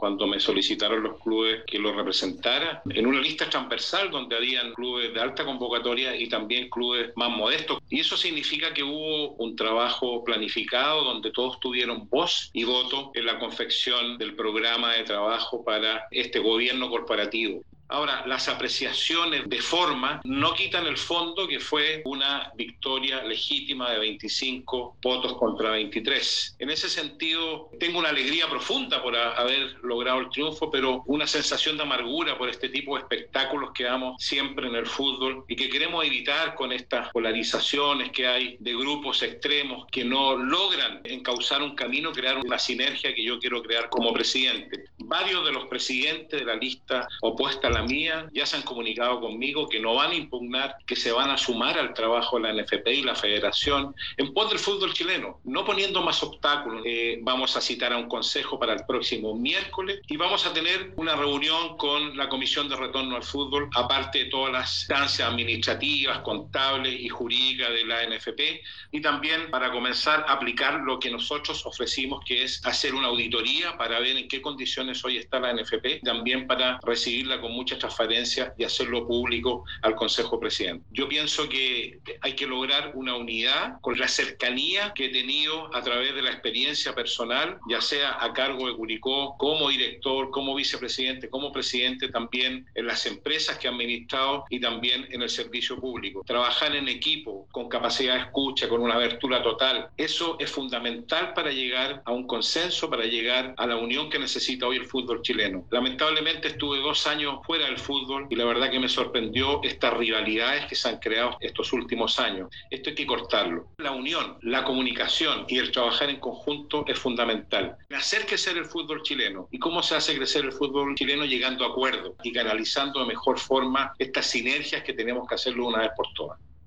cuando me solicitaron los clubes que lo representara, en una lista transversal donde habían clubes de alta convocatoria y también clubes más modestos. Y eso significa que hubo un trabajo planificado donde todos tuvieron voz y voto en la confección del programa de trabajo para este gobierno corporativo. Ahora, las apreciaciones de forma no quitan el fondo, que fue una victoria legítima de 25 votos contra 23. En ese sentido, tengo una alegría profunda por haber logrado el triunfo, pero una sensación de amargura por este tipo de espectáculos que damos siempre en el fútbol y que queremos evitar con estas polarizaciones que hay de grupos extremos que no logran encauzar un camino, crear una sinergia que yo quiero crear como presidente. Varios de los presidentes de la lista opuesta a la mía ya se han comunicado conmigo que no van a impugnar, que se van a sumar al trabajo de la NFP y la Federación en pos del fútbol chileno, no poniendo más obstáculos. Vamos a citar a un consejo para el próximo miércoles y vamos a tener una reunión con la Comisión de Retorno al Fútbol, aparte de todas las instancias administrativas, contables y jurídicas de la NFP, y también para comenzar a aplicar lo que nosotros ofrecimos, que es hacer una auditoría para ver en qué condiciones hoy está la NFP, también para recibirla con mucha transparencia y hacerlo público al Consejo Presidente. Yo pienso que hay que lograr una unidad con la cercanía que he tenido a través de la experiencia personal, ya sea a cargo de Curicó, como director, como vicepresidente, como presidente también en las empresas que he administrado y también en el servicio público. Trabajar en equipo, con capacidad de escucha, con una abertura total, eso es fundamental para llegar a un consenso, para llegar a la unión que necesita hoy el fútbol chileno. Lamentablemente estuve 2 años fuera del fútbol y la verdad que me sorprendió estas rivalidades que se han creado estos últimos años. Esto hay que cortarlo. La unión, la comunicación y el trabajar en conjunto es fundamental. Hacer crecer el fútbol chileno. ¿Y cómo se hace crecer el fútbol chileno? Llegando a acuerdos y canalizando de mejor forma estas sinergias que tenemos que hacerlo una vez por todas.